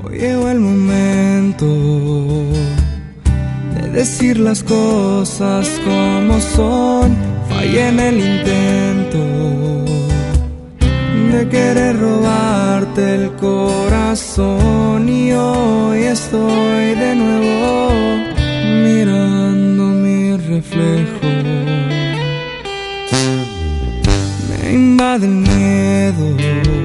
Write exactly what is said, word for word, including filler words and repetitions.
Llegó el momento de decir las cosas como son. Fallé en el intento de querer robarte el corazón, y hoy estoy de nuevo mirando mi reflejo. Me invade el miedo